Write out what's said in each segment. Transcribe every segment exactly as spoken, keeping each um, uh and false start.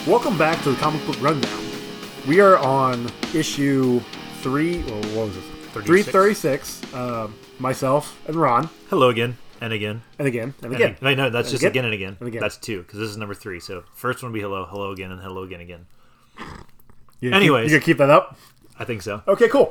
Welcome back to the Comic Book Rundown. We are on issue three, or what was it? three thirty-six. Uh, myself and Ron. Hello again, and again. And again, and And again. ag- Wait, no, that's And just again. again and again. And again. That's two, because this is number three. So first one would be hello, hello again, and hello again again. You gonna Anyways. keep, you gonna keep that up? I think so. Okay, cool.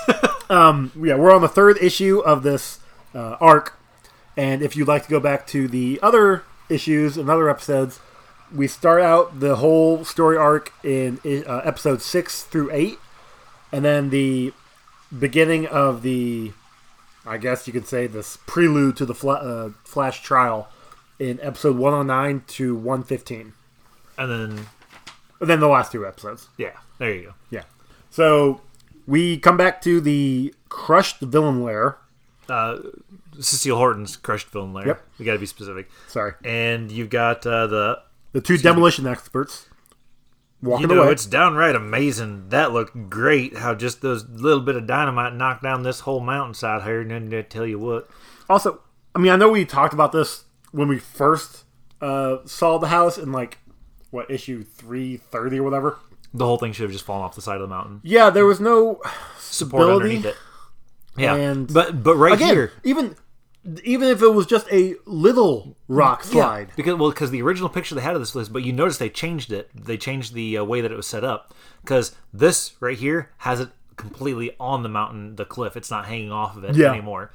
um, yeah, we're on the third issue of this uh, arc, and if you'd like to go back to the other issues and other episodes, we start out the whole story arc in uh, episode six through eight, and then the beginning of the, I guess you could say, this prelude to the Fla- uh, Flash trial in episode one oh nine to one fifteen, And then, and then the last two episodes. yeah, there you go. Yeah. So we come back to the crushed villain lair. Uh, Cecile Horton's crushed villain lair. Yep. We got to be specific. Sorry. And you've got uh, the, The two demolition experts walking you know, away. it's downright amazing. That looked great. How just those little bit of dynamite knocked down this whole mountainside here, and then they tell you what. Also, I mean, I know we talked about this when we first uh, saw the house in, like, what, issue three thirty or whatever? The whole thing should have just fallen off the side of the mountain. Yeah, there was no Support stability. underneath it. Yeah, And but but right Again, here, even even if it was just a little rock slide. Yeah, because well, because the original picture they had of this list, but you notice they changed it. They changed the uh, way that it was set up, because this right here has it completely on the mountain, the cliff. It's not hanging off of it Yeah. anymore.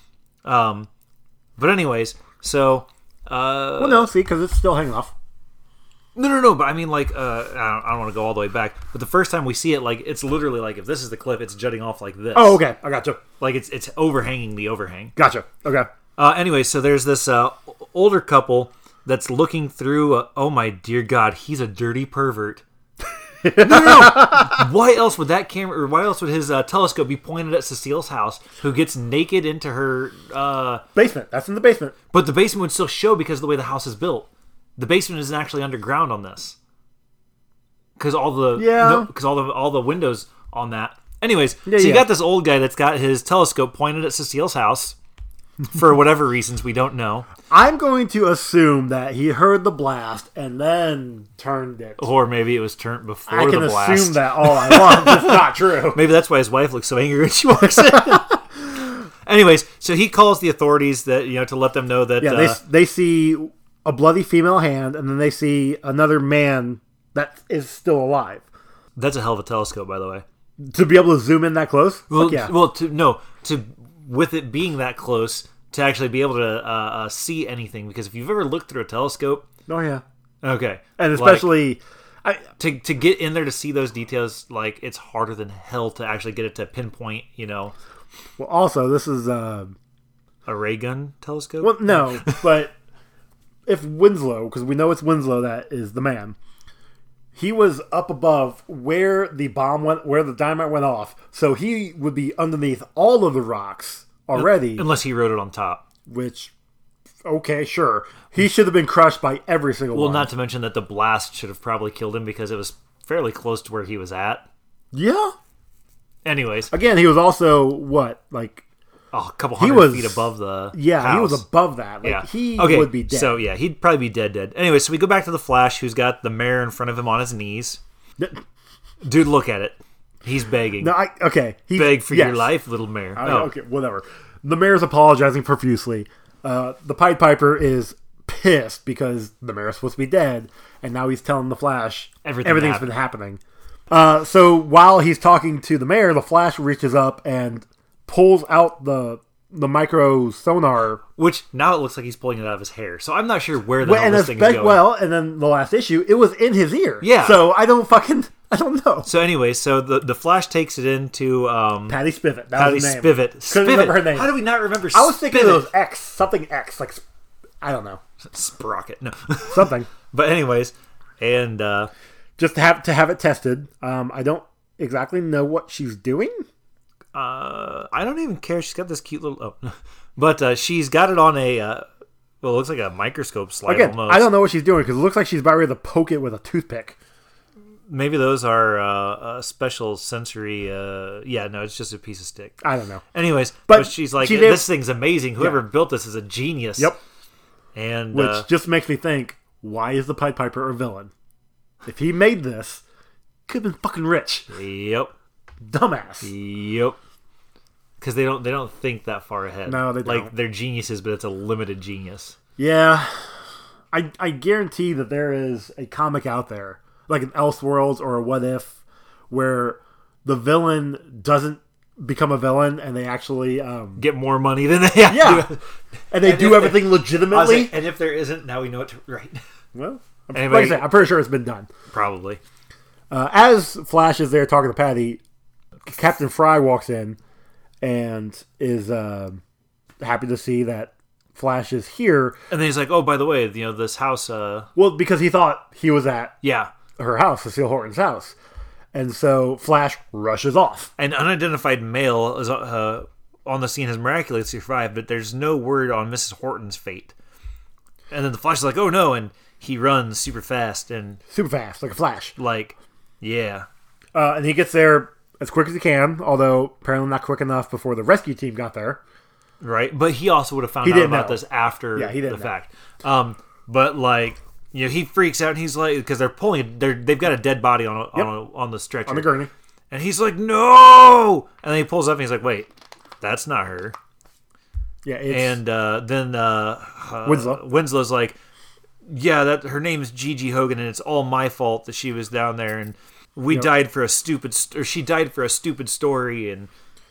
Um, but anyways, so uh, Well, no, see, because it's still hanging off. no, no, no. But I mean, like, uh, I don't, I don't want to go all the way back. But the first time we see it, like, it's literally like if this is the cliff, it's jutting off like this. Oh, okay. I gotcha. Like it's it's overhanging the overhang. Gotcha. Okay. Uh, anyway, so there's this uh, older couple that's looking through. Uh, oh my dear God, he's a dirty pervert. no, no, no. Why else would that camera, or why else would his uh, telescope be pointed at Cecile's house, who gets naked into her? Uh, Basement. That's in the basement. but the basement would still show because of the way the house is built. The basement isn't actually underground on this, because all the Yeah. because all the all the windows on that. Anyways, Yeah, so you yeah. got this old guy that's got his telescope pointed at Cecile's house. For whatever reasons we don't know. I'm going to assume that he heard the blast and then turned it. Or maybe it was turned before I can the blast. assume that all I want. It's not true. Maybe that's why his wife looks so angry when she walks in. Anyways, so he calls the authorities that you know to let them know that Yeah, uh, they they see a bloody female hand, and then they see another man that is still alive. that's a hell of a telescope, by the way. To be able to zoom in that close, Well, Fuck yeah. well, to no, to with it being that close to actually be able to uh, uh, see anything. Because if you've ever looked through a telescope, Oh yeah, okay, and like, especially, I, to to get in there to see those details, like it's harder than hell to actually get it to pinpoint. You know, well, also this is uh, a ray gun telescope. well, no, but if Winslow, because we know it's Winslow that is the man, he was up above where the bomb went, where the dynamite went off, so he would be underneath all of the rocks already. Unless he wrote it on top. Which, okay, sure, he should have been crushed by every single Well, one. not to mention that the blast should have probably killed him because it was fairly close to where he was at. Yeah. Anyways, Again, he was also what, like, oh, a couple He hundred was- feet above the yeah, house. he was above that. Like, Yeah, he okay, would be dead. So yeah, he'd probably be dead, dead. Anyway, so we go back to the Flash, who's got the mayor in front of him on his knees. Dude, look at it. He's begging. No, I okay. He Beg for yes. your life, little mayor. I- No. Okay, whatever. The mayor's apologizing profusely. Uh, the Pied Piper is pissed because the mayor's supposed to be dead, and now he's telling the Flash Everything everything's happened. been happening. Uh, so while he's talking to the mayor, the Flash reaches up and pulls out the the micro sonar. Which now it looks like he's pulling it out of his hair. So I'm not sure where the Well, hell and this thing is expect, going. well, and then the last issue, it was in his ear. Yeah. So I don't fucking I don't know. So anyway, so the the Flash takes it into um, Patty Spivot. That Patty was his name. Spivot. Couldn't Spivot. remember her name. How do we not remember? I was thinking Spivot? it was X, something X, like sp- I don't know, Sprocket. No. something. But anyways, and uh, Just to have to have it tested. Um, I don't exactly know what she's doing. uh, I don't even care. She's got this cute little. Oh, but uh, she's got it on a. Uh, well, it looks like a microscope slide Again, almost. I don't know what she's doing because it looks like she's about ready to poke it with a toothpick. Maybe those are uh, uh, special sensory. Uh, yeah, no, it's just a piece of stick. I don't know. Anyways, But but, she's like, she did- this thing's amazing. Whoever Yeah. built this is a genius. Yep. And Which uh, just makes me think, why is the Pied Piper a villain? if he made this, could have been fucking rich. Yep. Dumbass. Yep. Because they don't they don't think that far ahead. No, they don't. Like, they're geniuses, but it's a limited genius. Yeah. I I guarantee that there is a comic out there, like an Elseworlds or a What If, where the villain doesn't become a villain and they actually um, get more money than they have yeah, to. and they and do everything legitimately. Like, and if there isn't, now we know what to write. Well, I'm, anyway, like I said, I'm pretty sure it's been done. Probably. Uh, as Flash is there talking to Patty, Captain Fry walks in and is uh, happy to see that Flash is here. And then he's like, "Oh, by the way, you know, this house." Uh... Well, because he thought he was at yeah her house, Cecile Horton's house, and so Flash rushes off. An unidentified male is uh, on the scene, has miraculously survived, but there's no word on Missus Horton's fate. And then the Flash is like, "Oh no!" and he runs super fast and super fast, like a flash. Like, yeah. Uh, and he gets there as quick as he can, although apparently not quick enough before the rescue team got there. Right, but he also would have found he out didn't about know. this after yeah, he didn't the know. fact. Um, but like, you know, he freaks out and he's like, because they're pulling, they're they've got a dead body on a, Yep. on a, on the stretcher on the gurney, and he's like, "No!" And then he pulls up and he's like, "Wait, that's not her." Yeah, it's, and uh, then uh, uh, Winslow. Winslow's like, "Yeah, that her name's Gigi Hogan, and it's all my fault that she was down there, and we Yep. died for a stupid, st- or she died for a stupid story." And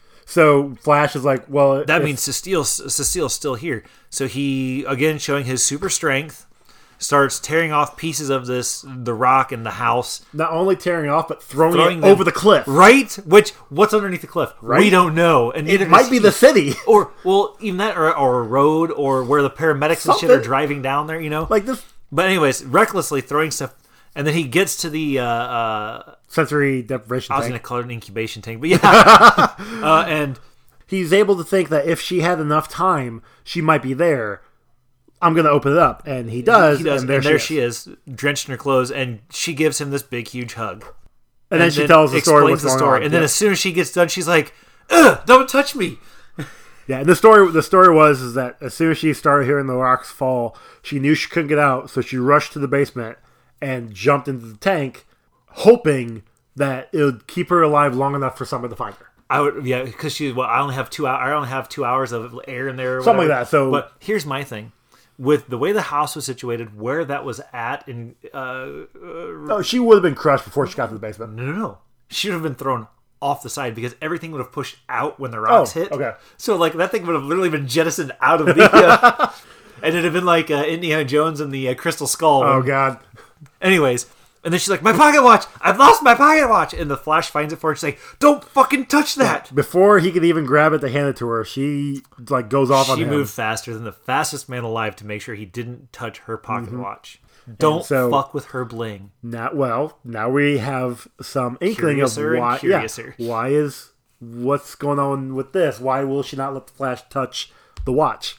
so Flash is like, "Well, that if, means Cecile, Cecile's still here." So he, again, showing his super strength, starts tearing off pieces of this, the rock and the house. not only tearing it off, but throwing, Throwing it them- over the cliff. Right? Which, what's underneath the cliff? Right? We don't know. And neither It might does be he. the city, Or, well, even that, or, or a road, or where the paramedics and shit are Something. driving down there, you know? like this But anyways, recklessly throwing stuff, and then he gets to the, uh, uh, sensory deprivation I was tank. going to call it an incubation tank, but yeah. uh, and He's able to think that if she had enough time, she might be there. I'm going to open it up, and he does. he does, and there, and there she, she is. is, drenched in her clothes, and she gives him this big, huge hug. And, then she tells the story. What's Explains the going story, on. and then Yeah. as soon as she gets done, she's like, "Ugh, don't touch me." Yeah, and the story the story was is that as soon as she started hearing the rocks fall, she knew she couldn't get out, so she rushed to the basement and jumped into the tank, hoping that it would keep her alive long enough for someone to find her. I would, yeah, because she. Well, I only have two. hours. I only have two hours of air in there, or Something like whatever. that, so- but here's my thing: with the way the house was situated, where that was at, and uh, Oh, she would have been crushed before she got to the basement. no, no, no, she would have been thrown off the side because everything would have pushed out when the rocks Oh, hit. okay. So like that thing would have literally been jettisoned out of the. Uh, and it'd have been like uh, Indiana Jones and the uh, Crystal Skull. Oh God! Anyways, and then she's like, "My pocket watch! I've lost my pocket watch!" And the Flash finds it for her. She's like, "Don't fucking touch that!" Before he could even grab it to hand it to her, she like goes off on She him. moved faster than the fastest man alive to make sure he didn't touch her pocket watch. Don't so- fuck with her bling. Now, well, now we have some inkling Curiouser of and why. curiouser. Yeah, why is what's going on with this? Why will she not let the Flash touch the watch?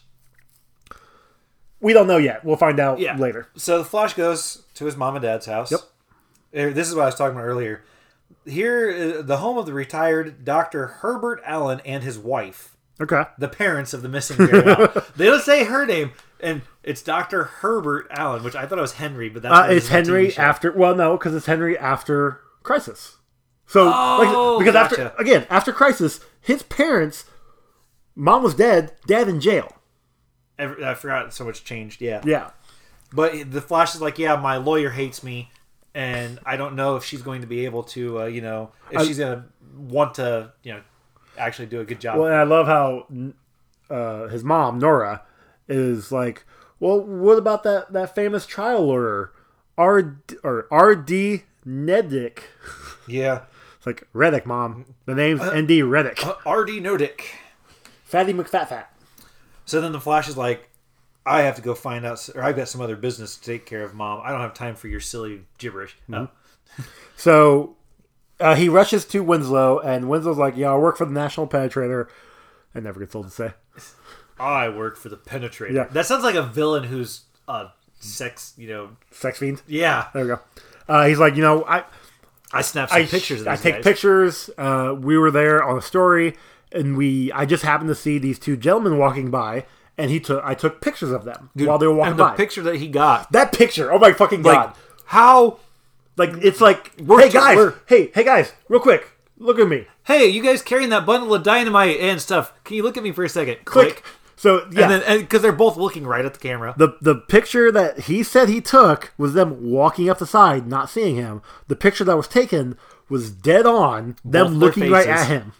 We don't know yet. We'll find out Yeah. later. So the Flash goes to his mom and dad's house. Yep. Uh, This is what I was talking about earlier. Here, uh, the home of the retired Doctor Herbert Allen and his wife, Okay. the parents of the missing Gary Allen. They don't say her name, and it's Doctor Herbert Allen, which I thought it was Henry, but that's Uh, not it's his T V Henry show. after. Well, no, because it's Henry after Crisis. So, Oh, like, because gotcha. after again after Crisis, his parents, mom was dead, dad in jail. Every- I forgot so much changed. Yeah. Yeah. But the Flash is like, yeah, my lawyer hates me, and I don't know if she's going to be able to, uh, you know, if I- she's going to want to, you know, actually do a good job. Well, and I love how uh, his mom Nora is like, well, what about that, that famous trial lawyer, R or R D Nedick? yeah. It's like Reddick, mom. The name's N D Reddick. Uh, R D Nodick. Fatty McFatfat. So then the Flash is like, I have to go find out, or I've got some other business to take care of, Mom. I don't have time for your silly gibberish. No. So uh, he rushes to Winslow, and Winslow's like, yeah, I work for the National Penetrator. I never get told to say. I work for the Penetrator. Yeah. That sounds like a villain who's uh, sex, you know. Sex fiend. Yeah. There we go. Uh, he's like, you know, I I snapped some I, pictures of I these take guys. pictures. Uh, we were there on a story, and we I just happened to see these two gentlemen walking by, and he took I took pictures of them Dude, while they were walking and the by. picture that he got, that picture, oh my fucking like, god! how Like it's like, We're hey just- guys, we're- hey, hey guys, real quick, look at me. Hey, you guys carrying that bundle of dynamite and stuff? Can you look at me for a second? Click. So yeah, And then because they're both looking right at the camera. the the picture that he said he took was them walking up the side, not seeing him. The picture that was taken was dead on them Both their looking right faces. at him.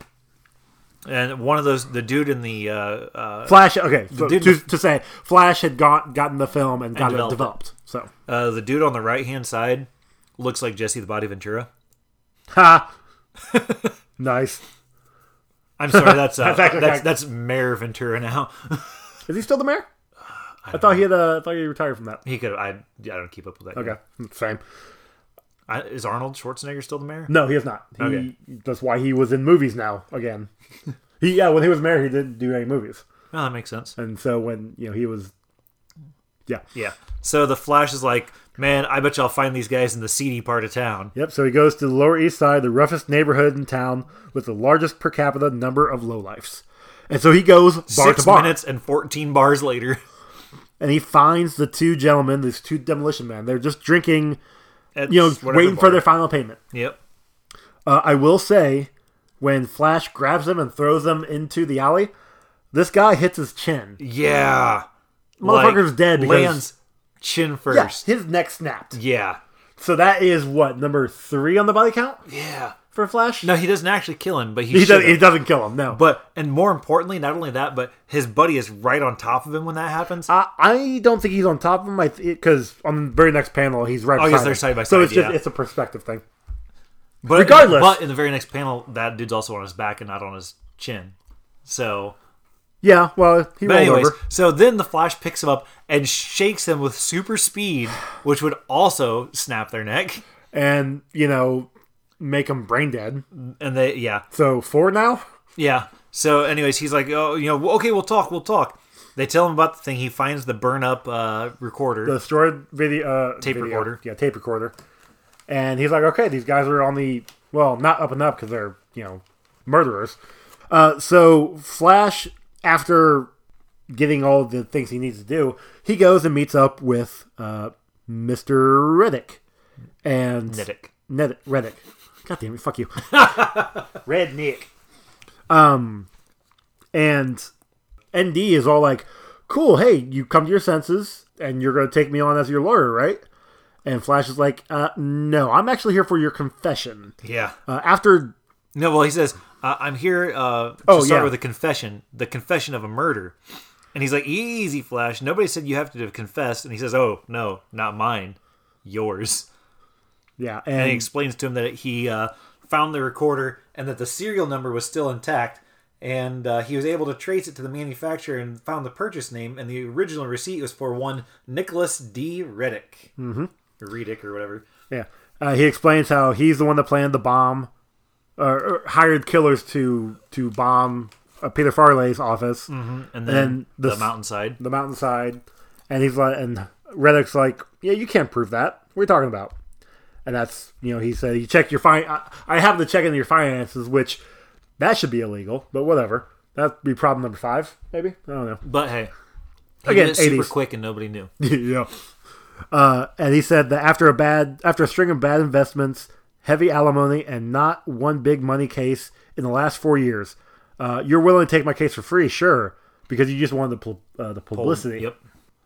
And one of those, the dude in the uh, uh, Flash. Okay, so dude- to, to say Flash had got gotten the film and got developed it it. developed. So uh, the dude on the right hand side looks like Jesse the Body Ventura. ha, nice. I'm sorry, that's uh, That's that's, actually- that's Mayor Ventura now. Is he still the mayor? I, thought he had. Uh, I thought he retired from that. He could. I I don't keep up with that. guy. Okay, same. I, is Arnold Schwarzenegger still the mayor? No, he is not. He, Okay. That's why he was in movies now again. he yeah, when he was mayor, he didn't do any movies, Oh, that makes sense. and so when you know he was, yeah, Yeah. So the Flash is like, man, I bet you I'll find these guys in the seedy part of town. yep. So he goes to the Lower East Side, the roughest neighborhood in town with the largest per capita number of lowlifes, and so he goes bar Six to bar, minutes and fourteen bars later. and he finds the two gentlemen, these two demolition men. They're just drinking, At you know, whatever waiting for bar. their final payment. Yep. Uh, I will say, when Flash grabs them and throws them into the alley, this guy hits his chin. Yeah. Motherfucker's dead because- lands chin Yeah, first. his neck snapped. Yeah. So that is what, number three on the body count Yeah. for Flash? No, he doesn't actually kill him, but he, he, does, should've. he doesn't kill him, no. But and more importantly, not only that, but his buddy is right on top of him when that happens. I, I don't think he's on top of him, because on the very next panel, he's right Oh, beside yes, they're him. side by So side, it's just yeah. it's a perspective thing. But regardless- but in the very next panel, that dude's also on his back and not on his chin. So, Yeah, well, he but rolled anyways, over. so then the Flash picks him up and shakes him with super speed, which would also snap their neck. And, you know, make him brain dead. And they, yeah, So four now? yeah. So, anyways, he's like, oh, you know, okay, we'll talk, we'll talk. They tell him about the thing. He finds the burn up uh, recorder. The destroyed video, uh, Tape video. recorder. Yeah, tape recorder. And he's like, okay, these guys are on the, well, not up and up because they're, you know, murderers. Uh, so Flash, after getting all the things he needs to do, he goes and meets up with uh, Mister Reddick. And Nedick. Ned Reddick. God damn it, fuck you. Red Nick. Um, and N D is all like, cool, hey, you come to your senses, and you're going to take me on as your lawyer, right? And Flash is like, uh, no, I'm actually here for your confession. Yeah. Uh, after, No, well, he says, uh, I'm here uh, to Oh, start yeah. with a confession, the confession of a murder. And he's like, easy, Flash. Nobody said you have to confess. And he says, oh, no, not mine. Yours. yeah, And he and explains to him that he uh, found the recorder and that the serial number was still intact. And uh, he was able to trace it to the manufacturer and found the purchase name. And the original receipt was for one Nicholas D. Reddick. Mm-hmm. Or Reddick or whatever. yeah, uh, he explains how he's the one that planned the bomb, or, or hired killers to to bomb uh, Peter Farley's office, And then then the, the- mountainside. the mountainside, and he's like, and Reddick's like, yeah, you can't prove that. What are you talking about? And that's, you know, he said, you check your fine. I, I have to check into your finances, which that should be illegal, but whatever. That'd be problem number five, maybe. I don't know. But hey, he Again, did it super eighties. quick and nobody knew. yeah. Uh, and he said that after a bad, after a string of bad investments, heavy alimony, and not one big money case in the last four years, uh, you're willing to take my case for free, sure, because you just wanted the pul- uh, the publicity. Yep.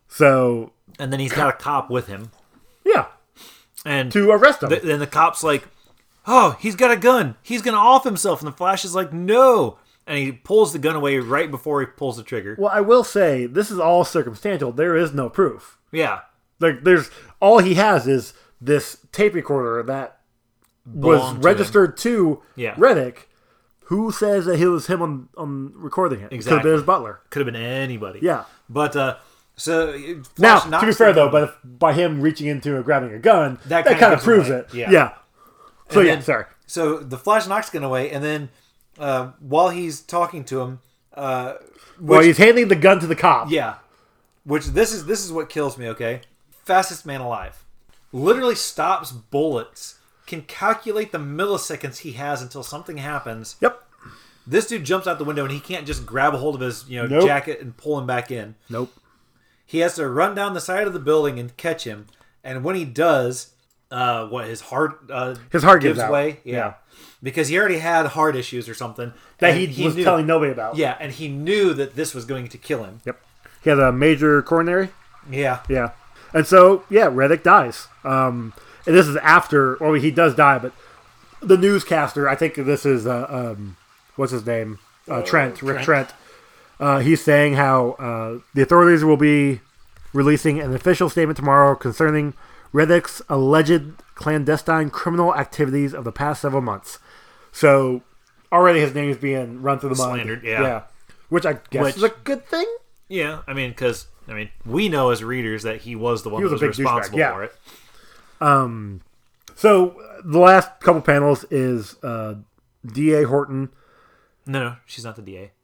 So And then he's got a cop with him. yeah, And to arrest him. th- then the cop's like, oh, he's got a gun. He's going to off himself. And the Flash is like, no. And he pulls the gun away right before he pulls the trigger. Well, I will say this is all circumstantial. There is no proof. Yeah. Like, there's all he has is this tape recorder that was Belonged to registered to Yeah. Reddick. Who says that it was him on, on recording it? Could have Exactly. been his butler. Could have been anybody. Yeah. But, uh, so. Flash Now, to knocks be fair the though, gun- but if, by him reaching into and grabbing a gun, That that, kinda kind of gives him proves away. it. Yeah. Yeah. So And yeah, then- sorry. So the Flash knocks the gun away, and then uh, while he's talking to him, uh, Well, which- he's handing the gun to the cop. yeah, which this is this is what kills me. Okay, fastest man alive, literally stops bullets, can calculate the milliseconds he has until something happens. Yep. This dude jumps out the window, and he can't just grab a hold of his you know Nope. jacket and pull him back in. Nope. He has to run down the side of the building and catch him, and when he does, uh, what his heart uh, His heart gives gives out. way. Yeah. Yeah. Because he already had heart issues or something. That and he, was knew, telling nobody about. Yeah, and he knew that this was going to kill him. Yep. He had a major coronary. Yeah. Yeah. And so, yeah, Reddick dies. Um, and this is after, well, he does die, but the newscaster, I think this is, uh, um, what's his name? Uh, Trent, Rick Trent. Trent. Uh, he's saying how uh, the authorities will be releasing an official statement tomorrow concerning Reddick's alleged clandestine criminal activities of the past several months. So, already his name is being run through the mud. Slandered, yeah. Yeah. Which I guess Which- is a good thing. Yeah, I mean, because I mean, we know as readers that he was the one He that was a was big douchebag, responsible yeah. for it. Um, so, the last couple panels is uh, D A Horton. No, no, she's not the D A.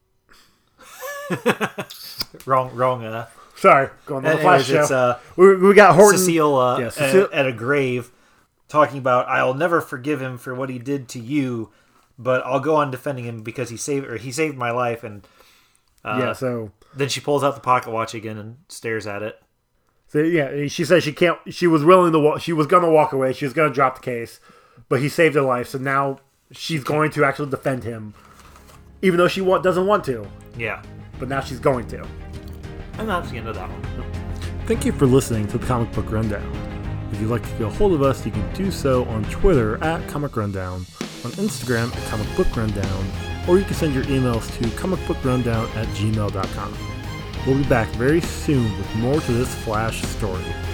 wrong, wrong. Uh, Sorry, going on the flash anyways, it's show. uh, we, we got Horton. Cecile, uh, Yeah, at- Cecile- At, a grave, talking about I'll never forgive him for what he did to you, but I'll go on defending him because he saved or he saved my life. And uh, yeah, so, then she pulls out the pocket watch again and stares at it. so yeah, she says she can't. She was willing to. Walk, she was going to walk away. She was going to drop the case, but he saved her life. So now she's going to actually defend him, even though she wa- doesn't want to. Yeah, But now she's going to. and that's the end of that one. Thank you for listening to the Comic Book Rundown. If you'd like to get a hold of us, you can do so on Twitter at Comic Rundown, on Instagram at Comic Book Rundown, or you can send your emails to comicbookrundown at gmail dot com. We'll be back very soon with more to this Flash story.